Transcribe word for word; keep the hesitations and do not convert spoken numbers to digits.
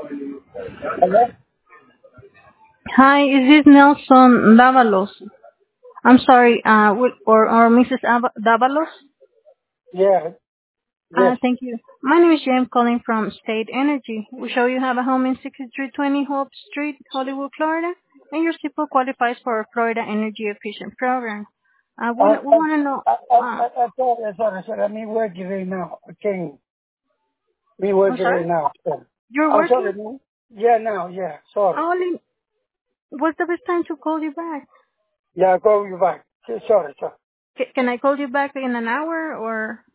Hello? Hi, is this Nelson Davalos? I'm sorry, uh, with, or, or Missus Ava- Davalos? Yeah, Uh, yes. thank you. My name is James calling from State Energy. We show you have a home in sixty-three twenty Hope Street, Hollywood, Florida, and your S I P O qualifies for our Florida Energy Efficient Program. Uh, we, I, we I, want to know, I, I, uh, I, I thought, I thought, I said, I'm working right now. Okay. Me I'm working sorry? right now. Yeah. You're I'm sorry, working? man. Yeah, now, yeah, sorry. Only, what's the best time to call you back? Yeah, I'll call you back. Okay, sorry, sorry. C- can I call you back in an hour or?